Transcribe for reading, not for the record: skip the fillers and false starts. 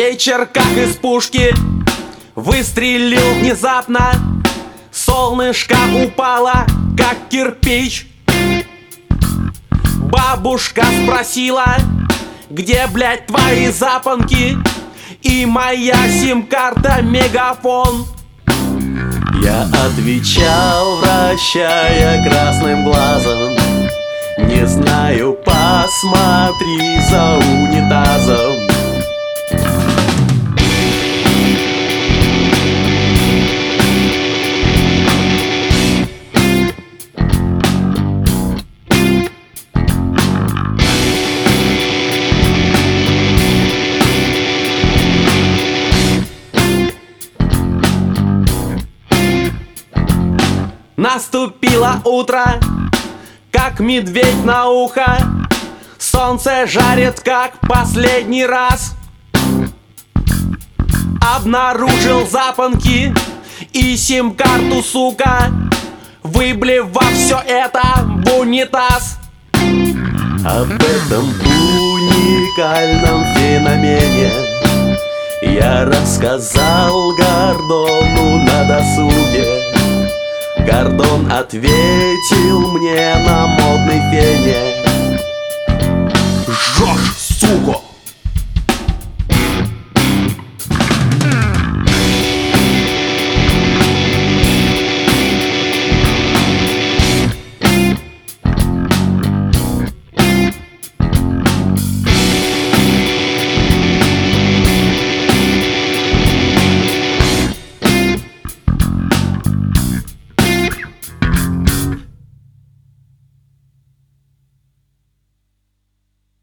Вечер как из пушки выстрелил внезапно. Солнышко упало, как кирпич. Бабушка спросила: где, блядь, твои запонки и моя сим-карта мегафон? Я отвечал, вращая красным глазом: не знаю, посмотри за унитазом. Наступило утро, как медведь на ухо. Солнце жарит, как последний раз. Обнаружил запонки и сим-карту, сука, выблевав все это в унитаз. Об этом уникальном феномене я рассказал Гордону на досуге. Гордон ответил мне на модной фене: жжешь, сука!